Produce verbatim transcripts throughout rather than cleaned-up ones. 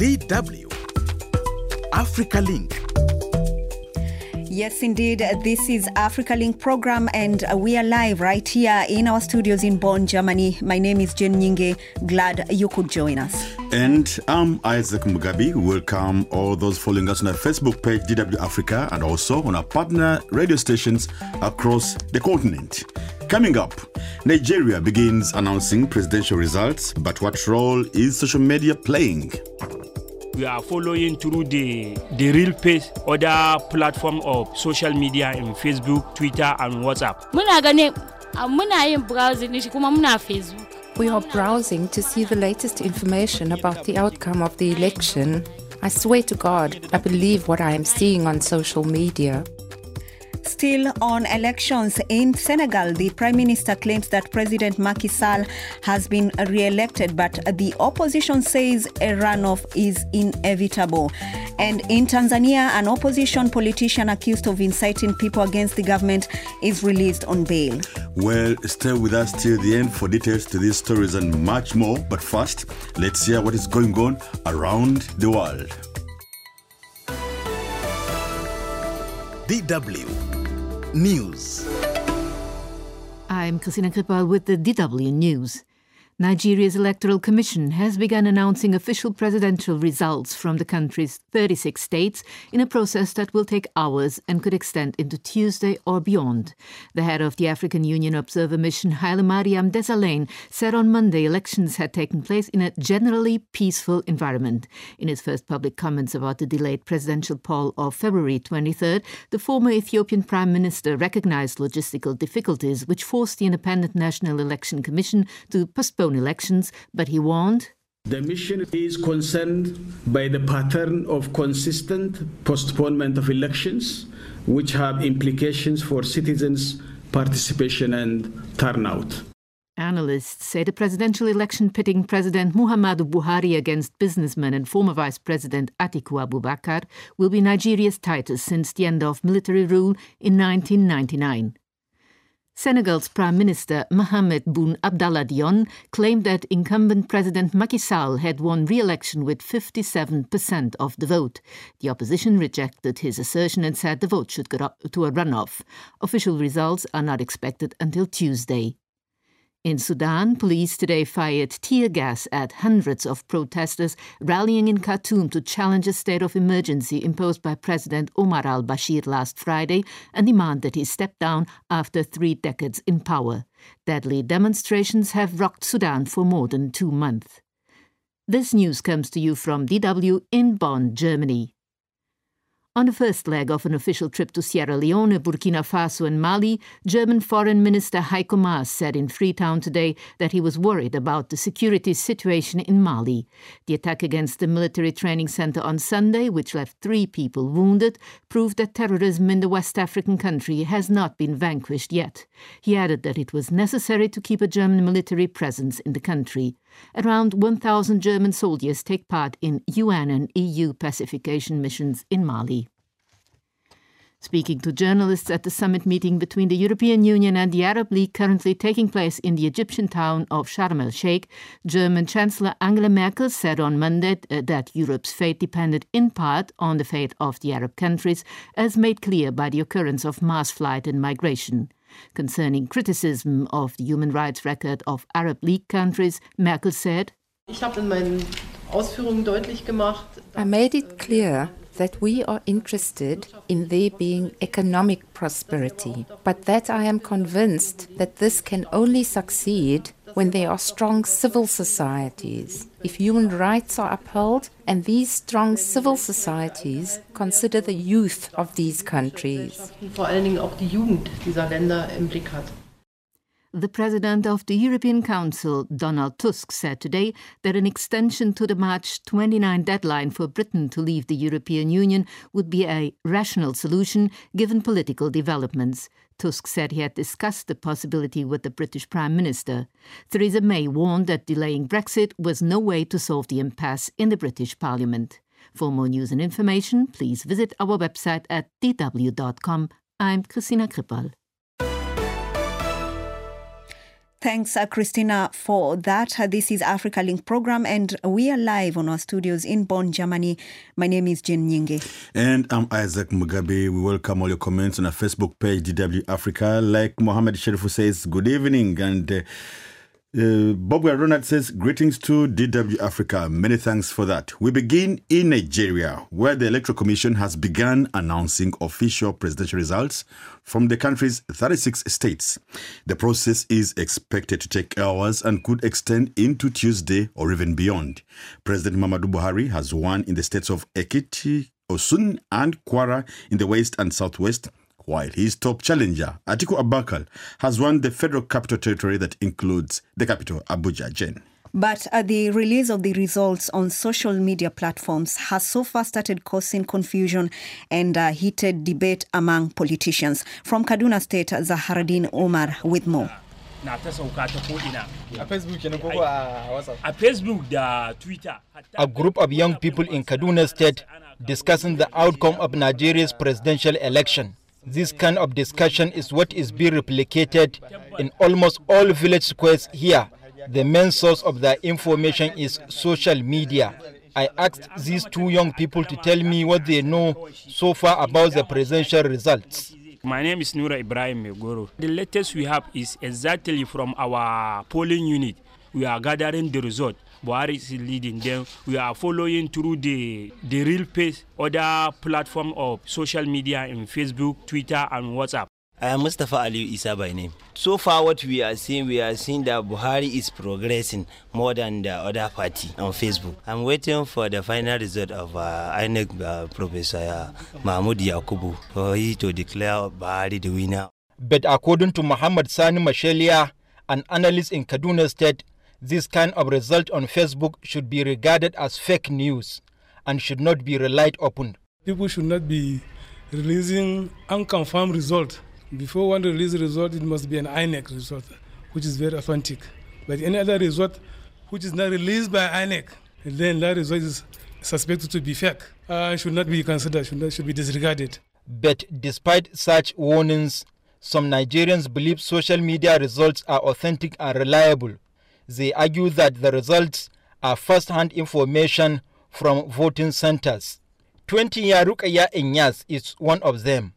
D W Africa Link. Yes, indeed. This is Africa Link program, and we are live right here in our studios in Bonn, Germany. My name is Jen Nyinge. Glad you could join us. And I'm Isaac Mugabi. Welcome all those following us on our Facebook page, D W Africa, and also on our partner radio stations across the continent. Coming up, Nigeria begins announcing presidential results, but what role is social media playing? We are following through the the real page, other platform of social media in Facebook, Twitter, and WhatsApp. We are browsing to see the latest information about the outcome of the election. I swear to God, I believe what I am seeing on social media. Still on elections in Senegal, the Prime Minister claims that President Macky Sall has been re-elected, but the opposition says a runoff is inevitable. And in Tanzania, an opposition politician accused of inciting people against the government is released on bail. Well, stay with us till the end for details to these stories and much more. But first, let's hear what is going on around the world. D W News. I'm Christina Krippal with the D W News. Nigeria's Electoral Commission has begun announcing official presidential results from the country's thirty-six states in a process that will take hours and could extend into Tuesday or beyond. The head of the African Union Observer Mission, Haile Mariam Desalegn, said on Monday elections had taken place in a generally peaceful environment. In his first public comments about the delayed presidential poll of February twenty-third, the former Ethiopian Prime Minister recognized logistical difficulties which forced the Independent National Election Commission to postpone elections, but he warned, "The mission is concerned by the pattern of consistent postponement of elections, which have implications for citizens' participation and turnout." Analysts say the presidential election pitting President Muhammadu Buhari against businessman and former Vice President Atiku Abubakar will be Nigeria's tightest since the end of military rule in nineteen ninety-nine. Senegal's Prime Minister Mohamed Boun Abdallah Dionne claimed that incumbent President Macky Sall had won re-election with fifty-seven percent of the vote. The opposition rejected his assertion and said the vote should go to a runoff. Official results are not expected until Tuesday. In Sudan, police today fired tear gas at hundreds of protesters rallying in Khartoum to challenge a state of emergency imposed by President Omar al-Bashir last Friday and demand that he step down after three decades in power. Deadly demonstrations have rocked Sudan for more than two months. This news comes to you from D W in Bonn, Germany. On the first leg of an official trip to Sierra Leone, Burkina Faso and Mali, German Foreign Minister Heiko Maas said in Freetown today that he was worried about the security situation in Mali. The attack against the military training center on Sunday, which left three people wounded, proved that terrorism in the West African country has not been vanquished yet. He added that it was necessary to keep a German military presence in the country. Around one thousand German soldiers take part in U N and E U pacification missions in Mali. Speaking to journalists at the summit meeting between the European Union and the Arab League currently taking place in the Egyptian town of Sharm el-Sheikh, German Chancellor Angela Merkel said on Monday that Europe's fate depended in part on the fate of the Arab countries, as made clear by the occurrence of mass flight and migration. Concerning criticism of the human rights record of Arab League countries, Merkel said, I made it clear that we are interested in there being economic prosperity, but that I am convinced that this can only succeed when there are strong civil societies, if human rights are upheld, and these strong civil societies consider the youth of these countries. The President of the European Council, Donald Tusk, said today that an extension to the March twenty-ninth deadline for Britain to leave the European Union would be a rational solution given political developments. Tusk said he had discussed the possibility with the British Prime Minister. Theresa May warned that delaying Brexit was no way to solve the impasse in the British Parliament. For more news and information, please visit our website at d w dot com. I'm Christina Krippal. Thanks, uh, Christina, for that. Uh, this is Africa Link program, and we are live on our studios in Bonn, Germany. My name is Jen Nyinge. And I'm Isaac Mugabe. We welcome all your comments on our Facebook page, D W Africa. Like Mohammed Sherifu says, good evening. And uh, uh, Bob Ronald says, greetings to D W Africa. Many thanks for that. We begin in Nigeria, where the Electoral Commission has begun announcing official presidential results from the country's thirty-six states. The process is expected to take hours and could extend into Tuesday or even beyond. President Muhammadu Buhari has won in the states of Ekiti, Osun, and Kwara in the west and southwest, while his top challenger, Atiku Abubakar, has won the Federal Capital Territory that includes the capital, Abuja. Jen. But uh, the release of the results on social media platforms has so far started causing confusion and uh, heated debate among politicians. From Kaduna State, Zaharuddin Omar with more. A Facebook, the Twitter. A group of young people in Kaduna State discussing the outcome of Nigeria's presidential election. This kind of discussion is what is being replicated in almost all village squares here. The main source of their information is social media. I asked these two young people to tell me what they know so far about the presidential results. My name is Nura Ibrahim Megoro. The latest we have is exactly from our polling unit. We are gathering the result. Buhari is leading them. We are following through the, the real page, other platform of social media in Facebook, Twitter, and WhatsApp. I am Mustafa Ali Isa by name. So far what we are seeing, we are seeing that Buhari is progressing more than the other party on Facebook. I'm waiting for the final result of uh, I N E C uh, Professor uh, Mahmoud Yakubu for he to declare Buhari the winner. But according to Muhammad Sani Mashelia, an analyst in Kaduna State, this kind of result on Facebook should be regarded as fake news and should not be relied upon. People should not be releasing unconfirmed result. Before one release a result, it must be an I N E C result, which is very authentic. But any other result which is not released by I N E C, then that result is suspected to be fake. Uh, should not be considered, should, not, should be disregarded. But despite such warnings, some Nigerians believe social media results are authentic and reliable. They argue that the results are first-hand information from voting centers. twenty-year Rukaya Inyas is one of them.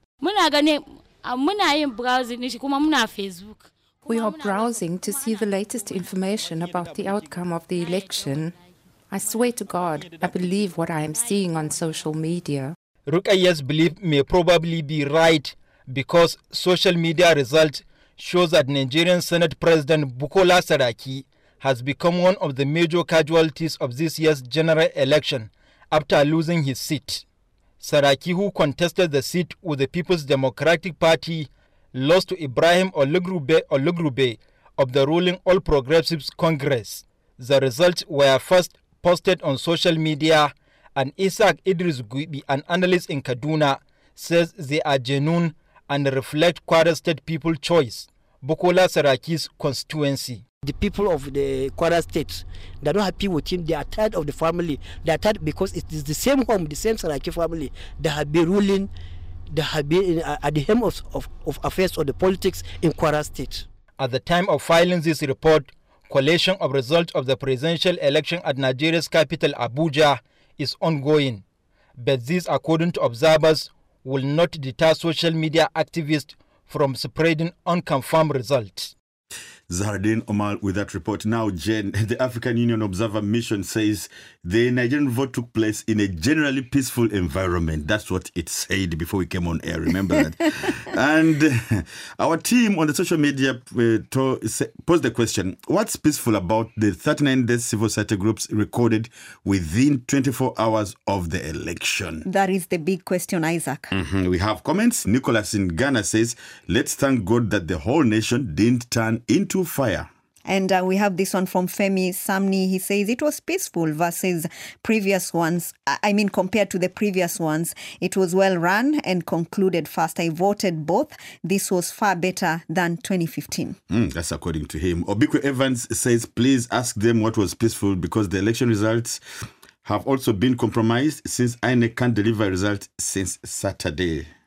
We are browsing to see the latest information about the outcome of the election. I swear to God, I believe what I am seeing on social media. Rukaya's belief may probably be right because social media results shows that Nigerian Senate President Bukola Saraki has become one of the major casualties of this year's general election after losing his seat. Saraki, who contested the seat with the People's Democratic Party, lost to Ibrahim Olugrube Olugrube of the ruling All Progressives Congress. The results were first posted on social media, and Isaac Idris Guibi, an analyst in Kaduna, says they are genuine and reflect Kwara State people's choice, Bukola Saraki's constituency. The people of the Kwara State, they are not happy with him. They are tired of the family. They are tired because it is the same home, the same Saraki family that have been ruling, that have been in, uh, at the helm of, of, of affairs of the politics in Kwara State. At the time of filing this report, collation of results of the presidential election at Nigeria's capital, Abuja, is ongoing. But this, according to observers, will not deter social media activists from spreading unconfirmed results. Zaharuddin Omar with that report. Now, Jen, the African Union Observer Mission says the Nigerian vote took place in a generally peaceful environment. That's what it said before we came on air. Remember that? And uh, our team on the social media uh, to, say, posed the question, what's peaceful about the thirty-nine death civil society groups recorded within twenty-four hours of the election? That is the big question, Isaac. Mm-hmm. We have comments. Nicholas in Ghana says, let's thank God that the whole nation didn't turn into fire. And uh, we have this one from Femi Samni. He says it was peaceful versus previous ones. I mean, compared to the previous ones, it was well run and concluded fast. I voted both. This was far better than twenty fifteen. Mm, that's according to him. Obikwe Evans says, please ask them what was peaceful because the election results have also been compromised since I N E C can't deliver results since Saturday.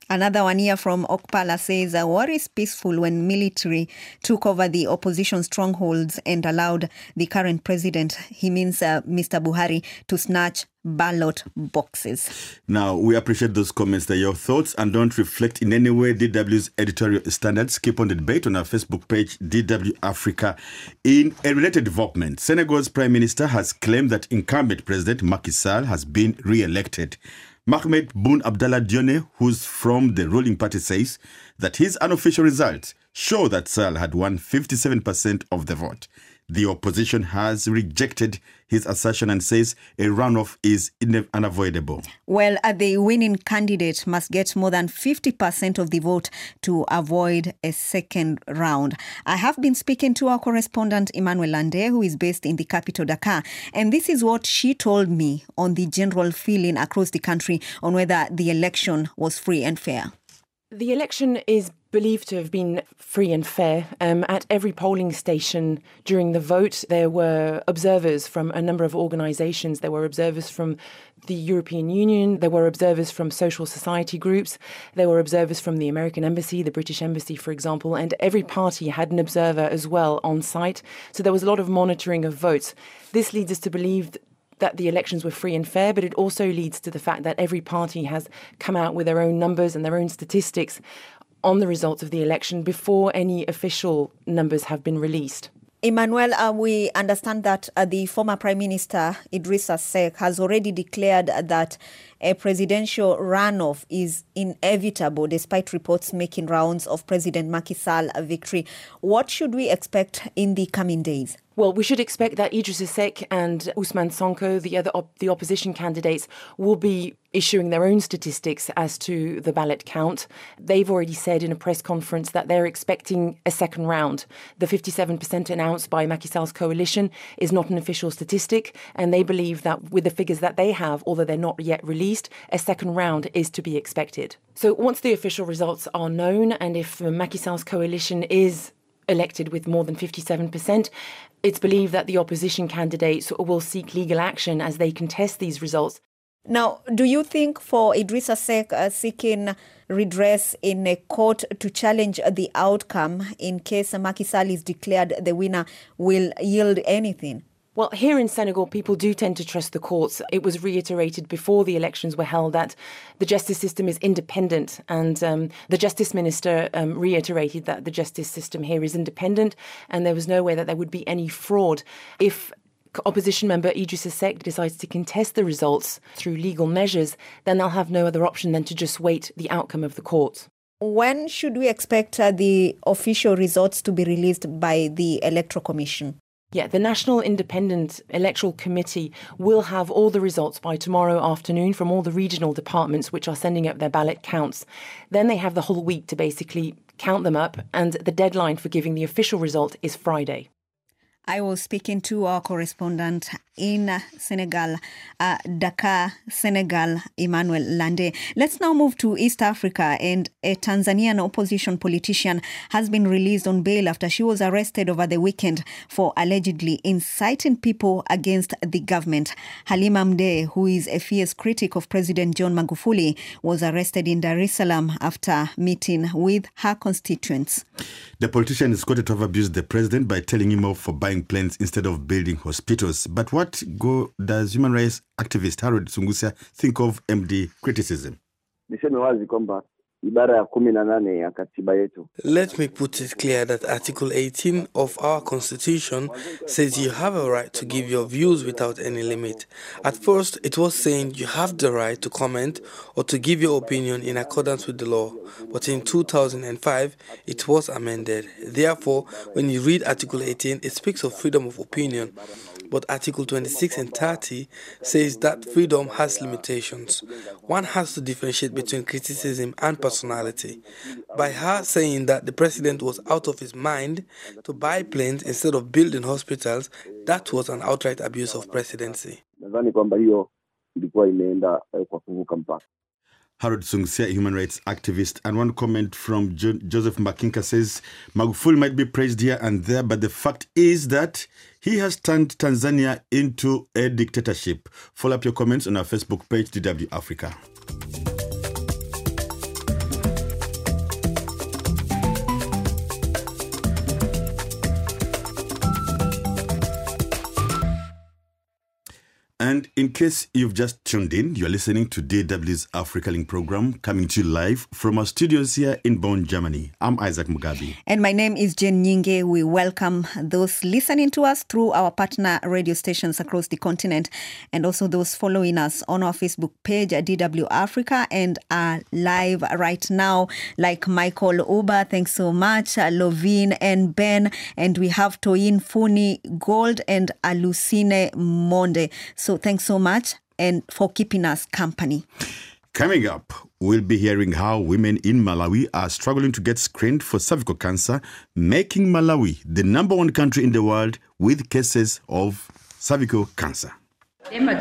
Another one here from Okpala says, uh, war is peaceful when military took over the opposition strongholds and allowed the current president, he means uh, Mister Buhari, to snatch ballot boxes. Now, we appreciate those comments. They're your thoughts and don't reflect in any way D W's editorial standards. Keep on the debate on our Facebook page, D W Africa. In a related development, Senegal's Prime Minister has claimed that incumbent President Macky Sall has been re-elected. Mohamed Boun Abdallah Dionne, who's from the ruling party, says that his unofficial results show that Sall had won fifty-seven percent of the vote. The opposition has rejected his assertion and says a runoff is unavoidable. Well, uh, the winning candidate must get more than fifty percent of the vote to avoid a second round. I have been speaking to our correspondent, Emmanuel Lande, who is based in the capital, Dakar. And this is what she told me on the general feeling across the country on whether the election was free and fair. The election is believed to have been free and fair. Um, at every polling station during the vote, there were observers from a number of organisations. There were observers from the European Union. There were observers from social society groups. There were observers from the American Embassy, the British Embassy, for example. And every party had an observer as well on site. So there was a lot of monitoring of votes. This leads us to believe that the elections were free and fair, but it also leads to the fact that every party has come out with their own numbers and their own statistics on the results of the election before any official numbers have been released. Emmanuel, uh, we understand that uh, the former Prime Minister, Idrissa Seck, has already declared that a presidential runoff is inevitable, despite reports making rounds of President Macky Sall victory. What should we expect in the coming days? Well, we should expect that Idrissa Seck and Ousmane Sonko, the other op- the opposition candidates, will be issuing their own statistics as to the ballot count. They've already said in a press conference that they're expecting a second round. The fifty-seven percent announced by Macky Sall's coalition is not an official statistic, and they believe that with the figures that they have, although they're not yet released, a second round is to be expected. So once the official results are known, and if Macky Sall's coalition is elected with more than fifty-seven percent, it's believed that the opposition candidates will seek legal action as they contest these results. Now, do you think for Idrissa Seck uh, seeking redress in a court to challenge the outcome in case Macky Sall is declared the winner will yield anything? Well, here in Senegal, people do tend to trust the courts. It was reiterated before the elections were held that the justice system is independent, and um, the justice minister um, reiterated that the justice system here is independent, and there was no way that there would be any fraud. If opposition member Idrissa Seck decides to contest the results through legal measures, then they'll have no other option than to just wait the outcome of the courts. When should we expect uh, the official results to be released by the Electoral Commission? Yeah, the National Independent Electoral Committee will have all the results by tomorrow afternoon from all the regional departments which are sending up their ballot counts. Then they have the whole week to basically count them up, and the deadline for giving the official result is Friday. I was speaking to our correspondent in Senegal, uh, Dakar, Senegal, Emmanuel Lande. Let's now move to East Africa, and a Tanzanian opposition politician has been released on bail after she was arrested over the weekend for allegedly inciting people against the government. Halima Mdee, who is a fierce critic of President John Magufuli, was arrested in Dar es Salaam after meeting with her constituents. The politician is quoted to have abused the president by telling him off for buying planes instead of building hospitals. But what go does human rights activist Harold Sungusia think of M D criticism? Let me put it clear that Article eighteen of our Constitution says you have a right to give your views without any limit. At first, it was saying you have the right to comment or to give your opinion in accordance with the law. But in two thousand five, it was amended. Therefore, when you read Article eighteen, it speaks of freedom of opinion. But Article twenty-six and thirty says that freedom has limitations. One has to differentiate between criticism and personality. By her saying that the president was out of his mind to buy planes instead of building hospitals, that was an outright abuse of presidency. Harold Sungusia, a human rights activist. And one comment from jo- Joseph Makinka says, Magufuli might be praised here and there, but the fact is that he has turned Tanzania into a dictatorship. Follow up your comments on our Facebook page, D W Africa. And in case you've just tuned in, you're listening to D W's Africa Link program, coming to you live from our studios here in Bonn, Germany. I'm Isaac Mugabi. And my name is Jen Nyinge. We welcome those listening to us through our partner radio stations across the continent, and also those following us on our Facebook page at D W Africa and are live right now, like Michael Oba. Thanks so much. Uh, Lovine and Ben. And we have Toyin Funi Gold and Alucine Monde. So thanks so much and for keeping us company. Coming up, we'll be hearing how women in Malawi are struggling to get screened for cervical cancer, making Malawi the number one country in the world with cases of cervical cancer. It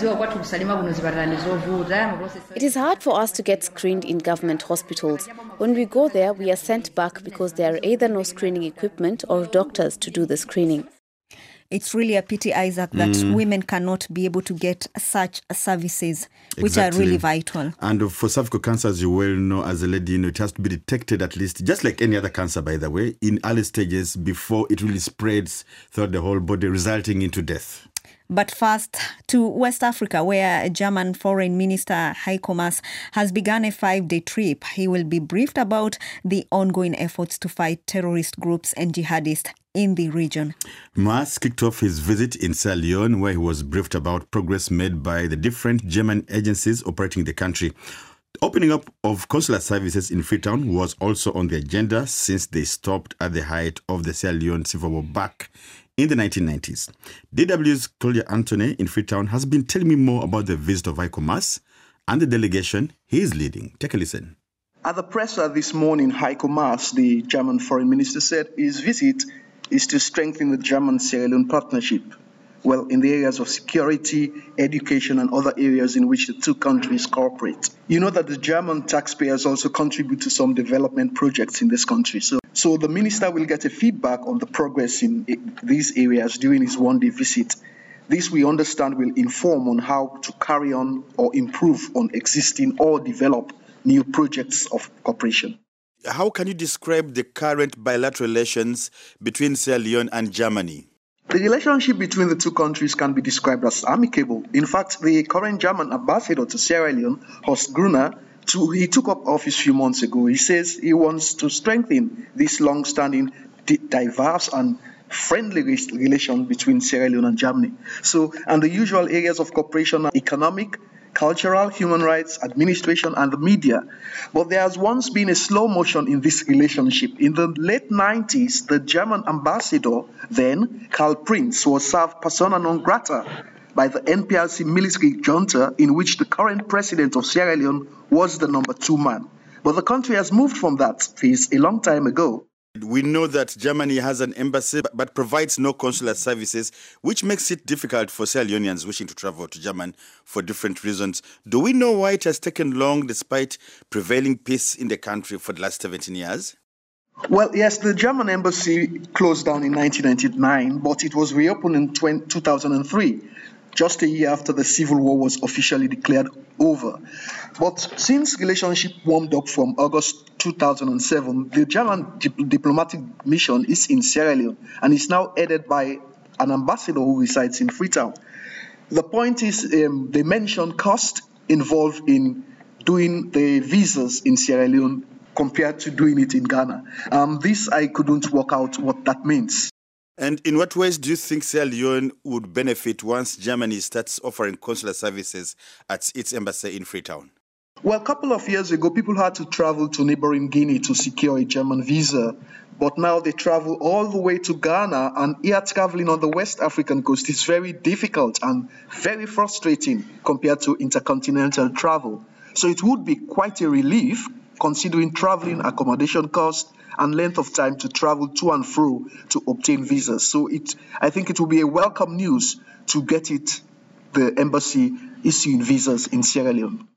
is hard for us to get screened in government hospitals. When we go there, we are sent back because there are either no screening equipment or doctors to do the screening. It's really a pity, Isaac, that mm. women cannot be able to get such services, which exactly. are really vital. And for cervical cancer, as you well know, as a lady, you know, it has to be detected at least, just like any other cancer, by the way, in early stages before it really spreads throughout the whole body, resulting into death. But first, to West Africa, where German Foreign Minister Heiko Maas has begun a five-day trip. He will be briefed about the ongoing efforts to fight terrorist groups and jihadists in the region. Maas kicked off his visit in Sierra Leone, where he was briefed about progress made by the different German agencies operating the country. The opening up of consular services in Freetown was also on the agenda since they stopped at the height of the Sierra Leone civil war back in the nineteen nineties. D W's Claudia Anthony in Freetown has been telling me more about the visit of Heiko Maas and the delegation he is leading. Take a listen. At the presser this morning, Heiko Maas, the German foreign minister, said his visit is to strengthen the German-Sierra Leone partnership, well, in the areas of security, education, and other areas in which the two countries cooperate. You know that the German taxpayers also contribute to some development projects in this country. So, so the minister will get a feedback on the progress in these areas during his one-day visit. This, we understand, will inform on how to carry on or improve on existing or develop new projects of cooperation. How can you describe the current bilateral relations between Sierra Leone and Germany? The relationship between the two countries can be described as amicable. In fact, the current German ambassador to Sierra Leone, Horst Gruner, to, he took up office a few months ago. He says he wants to strengthen this long-standing, diverse and friendly relation between Sierra Leone and Germany. So, and the usual areas of cooperation are economic, cultural, human rights, administration, and the media. But there has once been a slow motion in this relationship. In the late nineties, the German ambassador then, Karl Prinz, was served persona non grata by the N P R C military junta, in which the current president of Sierra Leone was the number two man. But the country has moved from that phase a long time ago. We know that Germany has an embassy but provides no consular services, which makes it difficult for Sierra Leoneans wishing to travel to Germany for different reasons. Do we know why it has taken long despite prevailing peace in the country for the last seventeen years? Well, yes, the German embassy closed down in nineteen ninety-nine, but it was reopened in two thousand three. Just a year after the civil war was officially declared over. But since relationship warmed up from August two thousand seven, the German dip- diplomatic mission is in Sierra Leone and is now headed by an ambassador who resides in Freetown. The point is, um, they mention cost involved in doing the visas in Sierra Leone compared to doing it in Ghana. Um, this, I couldn't work out what that means. And in what ways do you think Sierra Leone would benefit once Germany starts offering consular services at its embassy in Freetown? Well, a couple of years ago, people had to travel to neighboring Guinea to secure a German visa. But now they travel all the way to Ghana, and air traveling on the West African coast is very difficult and very frustrating compared to intercontinental travel. So it would be quite a relief considering traveling, accommodation costs, and length of time to travel to and fro to obtain visas. So it, I think it will be a welcome news to get it, the embassy issuing visas in Sierra Leone.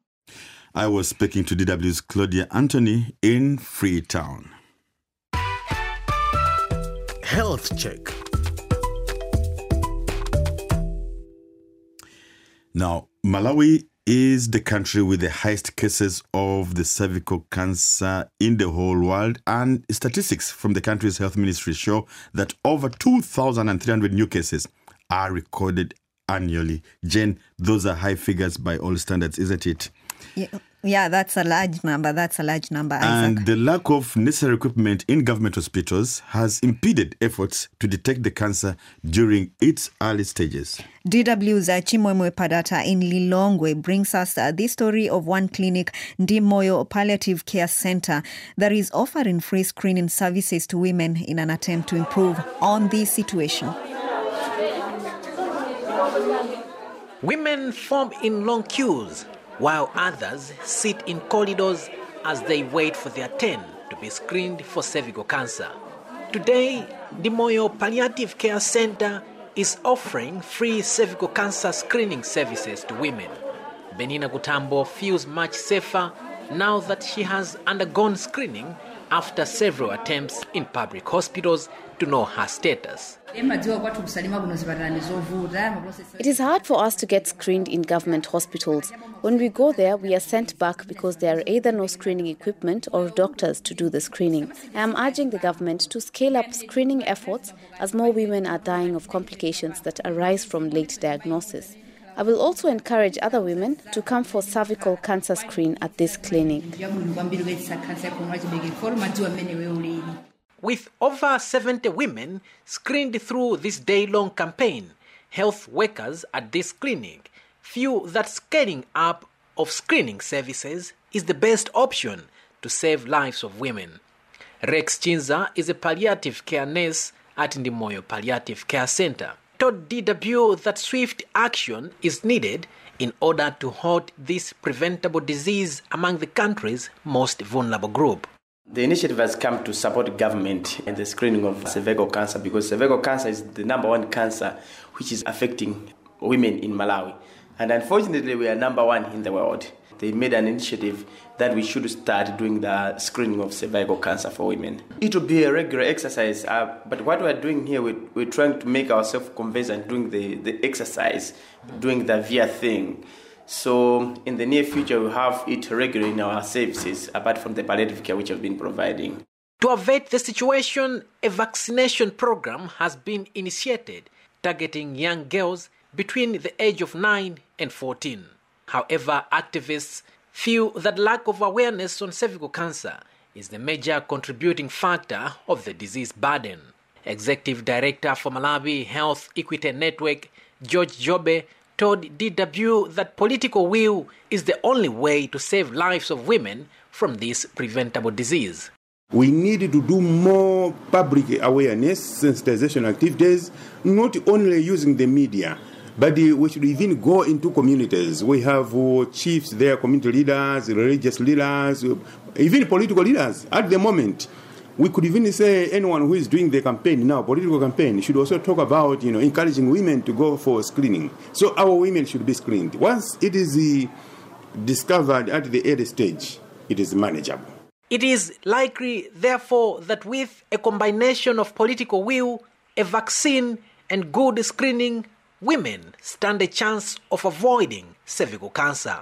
I was speaking to D W's Claudia Anthony in Freetown. Health check. Now, Malawi is the country with the highest cases of the cervical cancer in the whole world, and statistics from the country's health ministry show that over two thousand three hundred new cases are recorded annually. Jen, those are high figures by all standards, isn't it? Yeah, yeah, that's a large number. That's a large number, Isaac. And the lack of necessary equipment in government hospitals has impeded efforts to detect the cancer during its early stages. D W's uh, Chimwemwe Padata in Lilongwe brings us uh, the story of one clinic, Ndimoyo Palliative Care Center, that is offering free screening services to women in an attempt to improve on this situation. Women form in long queues, while others sit in corridors as they wait for their turn to be screened for cervical cancer. Today, Ndimoyo Palliative Care Center is offering free cervical cancer screening services to women. Benina Gutambo feels much safer now that she has undergone screening after several attempts in public hospitals to know her status. It is hard for us to get screened in government hospitals. When we go there, we are sent back because there are either no screening equipment or doctors to do the screening. I am urging the government to scale up screening efforts as more women are dying of complications that arise from late diagnosis. I will also encourage other women to come for cervical cancer screen at this clinic. With over seventy women screened through this day-long campaign, health workers at this clinic feel that scaling up of screening services is the best option to save lives of women. Rex Chinza is a palliative care nurse at Ndimoyo Palliative Care Center. Told D W that swift action is needed in order to halt this preventable disease among the country's most vulnerable group. The initiative has come to support government in the screening of cervical cancer because cervical cancer is the number one cancer which is affecting women in Malawi. And unfortunately, we are number one in the world. They made an initiative that we should start doing the screening of cervical cancer for women. It will be a regular exercise, uh, but what we're doing here, we, we're trying to make ourselves conversant doing the, the exercise, doing the V I A thing. So in the near future, we'll have it regularly in our services, apart from the palliative care which have been providing. To avert the situation, a vaccination program has been initiated, targeting young girls between the age of nine and fourteen. However, activists feel that lack of awareness on cervical cancer is the major contributing factor of the disease burden. Executive Director for Malawi Health Equity Network, George Jobe, told D W that political will is the only way to save lives of women from this preventable disease. We need to do more public awareness, sensitization activities, not only using the media, but we should even go into communities. We have uh, chiefs there, community leaders, religious leaders, even political leaders. At the moment, we could even say anyone who is doing the campaign now, political campaign, should also talk about, you know, encouraging women to go for screening. So our women should be screened. Once it is uh, discovered at the early stage, it is manageable. It is likely, therefore, that with a combination of political will, a vaccine, and good screening, women stand a chance of avoiding cervical cancer.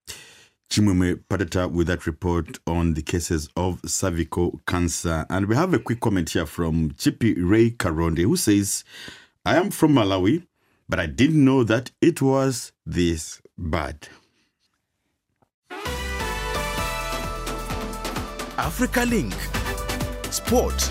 Chimwemwe Padata with that report on the cases of cervical cancer. And we have a quick comment here from Chippy Ray Karonde, who says, I am from Malawi, but I didn't know that it was this bad. Africa Link Sport.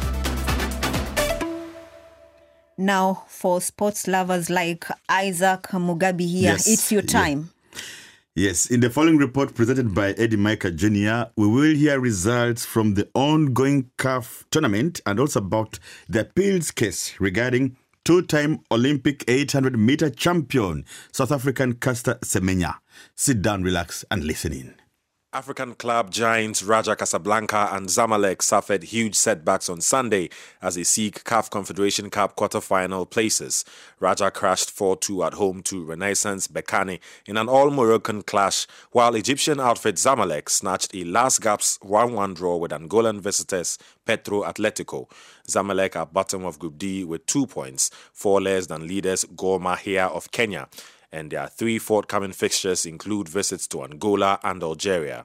Now, for sports lovers like Isaac Mugabi here, Yes, it's your time. Yeah. Yes, in the following report presented by Eddie Micah Junior, we will hear results from the ongoing C A F tournament and also about the appeals case regarding two-time Olympic eight hundred meter champion, South African Caster Semenya. Sit down, relax, and listen in. African club giants Raja Casablanca and Zamalek suffered huge setbacks on Sunday as they seek C A F Confederation Cup quarter-final places. Raja crashed four two at home to Renaissance Berkane in an all-Moroccan clash, while Egyptian outfit Zamalek snatched a last-gasp one one draw with Angolan visitors Petro Atletico. Zamalek are bottom of Group D with two points, four less than leaders Gor Mahia of Kenya. And their three forthcoming fixtures include visits to Angola and Algeria.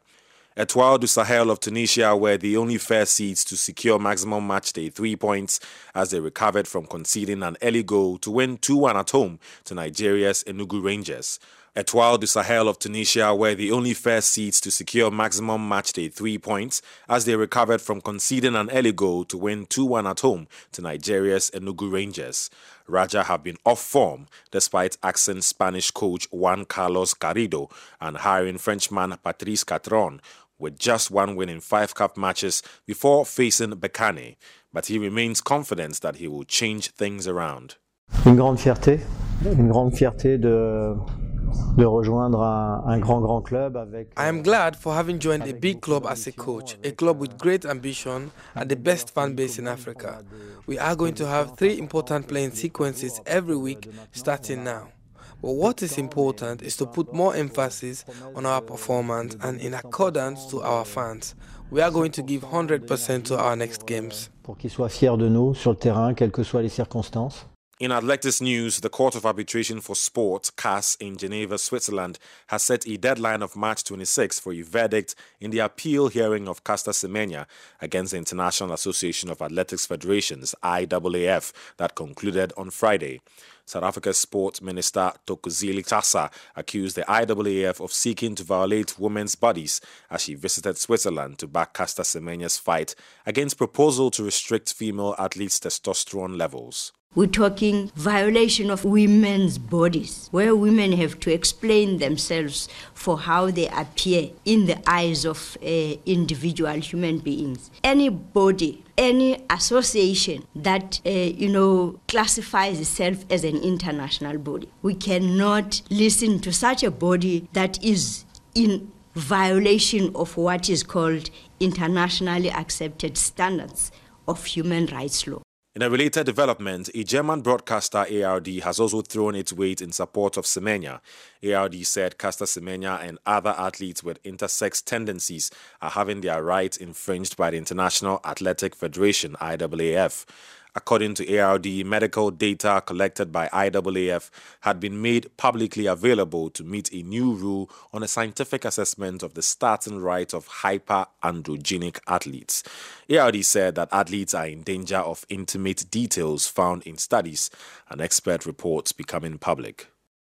Etoile du Sahel of Tunisia were the only fair seeds to secure maximum matchday three points as they recovered from conceding an early goal to win two one at home to Nigeria's Enugu Rangers. Etoile du Sahel of Tunisia were the only fair seeds to secure maximum matchday three points as they recovered from conceding an early goal to win two one at home to Nigeria's Enugu Rangers. Raja have been off form despite axing Spanish coach Juan Carlos Garrido and hiring Frenchman Patrice Catron with just one win in five cup matches before facing Bekane. But he remains confident that he will change things around. Une grande fierté, une grande fierté de de rejoindre un, un grand grand club avec. I am glad for having joined a big club as a coach, a club with great ambition and the best fan base in Africa. We are going to have three important playing sequences every week starting now. But what is important is to put more emphasis on our performance and in accordance to our fans. We are going to give one hundred percent to our next games. Pour qu'ils soient fiers de nous sur le terrain, quelles que soient les circonstances. In athletics news, the Court of Arbitration for Sport, C A S, in Geneva, Switzerland, has set a deadline of March twenty-sixth for a verdict in the appeal hearing of Caster Semenya against the International Association of Athletics Federations, I A A F, that concluded on Friday. South Africa's Sport Minister Thokozile Tasa accused the I A A F of seeking to violate women's bodies as she visited Switzerland to back Caster Semenya's fight against proposal to restrict female athletes' testosterone levels. We're talking violation of women's bodies, where women have to explain themselves for how they appear in the eyes of uh, individual human beings. Any body, any association that, uh, you know, classifies itself as an international body, we cannot listen to such a body that is in violation of what is called internationally accepted standards of human rights law. In a related development, a German broadcaster, A R D, has also thrown its weight in support of Semenya. A R D said Caster Semenya and other athletes with intersex tendencies are having their rights infringed by the International Athletic Federation, I A A F. According to A R D, medical data collected by I A A F had been made publicly available to meet a new rule on a scientific assessment of the starting right of hyperandrogenic athletes. A R D said that athletes are in danger of intimate details found in studies and expert reports becoming public.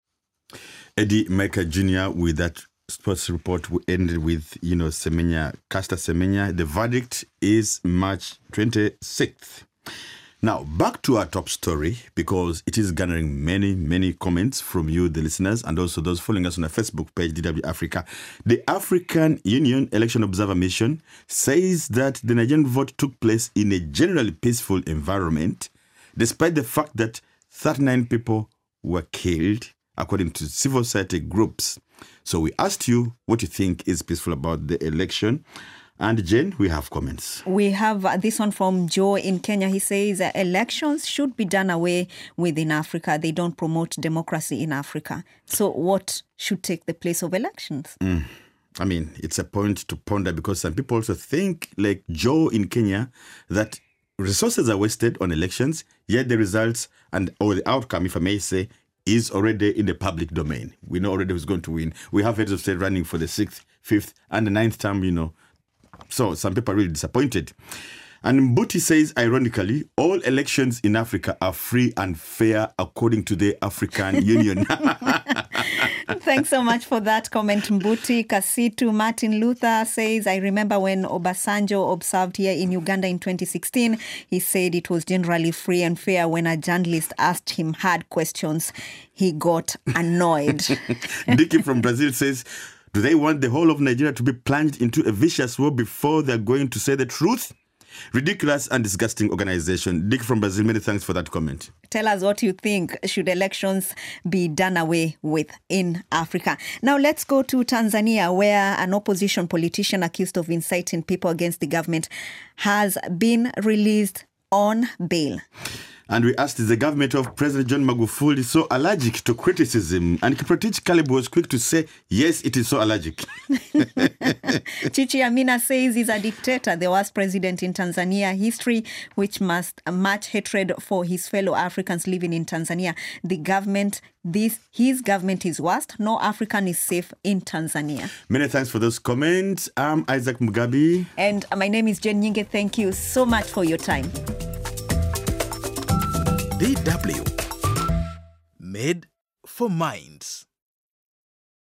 Eddie Maker Junior with that sports report we ended with, you know, Semenya, Caster Semenya. The verdict is March twenty-sixth. Now, back to our top story, because it is garnering many, many comments from you, the listeners, and also those following us on our Facebook page, D W Africa. The African Union Election Observer Mission says that the Nigerian vote took place in a generally peaceful environment, despite the fact that thirty-nine people were killed, according to civil society groups. So we asked you what you think is peaceful about the election. And Jane, we have comments. We have uh, this one from Joe in Kenya. He says uh, elections should be done away with in Africa. They don't promote democracy in Africa. So what should take the place of elections? Mm. I mean, it's a point to ponder, because some people also think, like Joe in Kenya, that resources are wasted on elections, yet the results and or the outcome, if I may say, is already in the public domain. We know already who's going to win. We have heads of state running for the sixth, fifth, and the ninth term, you know. So some people are really disappointed. And Mbuti says, ironically, all elections in Africa are free and fair according to the African Union. Thanks so much for that comment, Mbuti. Kasitu Martin Luther says, I remember when Obasanjo observed here in Uganda in twenty sixteen, he said it was generally free and fair. When a journalist asked him hard questions, he got annoyed. Dicky from Brazil says, do they want the whole of Nigeria to be plunged into a vicious war before they're going to say the truth? Ridiculous and disgusting organization. Dick from Brazil, many thanks for that comment. Tell us what you think. Should elections be done away with in Africa? Now let's go to Tanzania, where an opposition politician accused of inciting people against the government has been released on bail. And we asked, is the government of President John Magufuli so allergic to criticism? And Kiprotich Kalib was quick to say, yes, it is so allergic. Chichi Amina says he's a dictator, the worst president in Tanzania history, which must match hatred for his fellow Africans living in Tanzania. The government, this his government is worst. No African is safe in Tanzania. Many thanks for those comments. I'm Isaac Mugabi. And my name is Jen Nyinge. Thank you so much for your time. D W Made for Minds.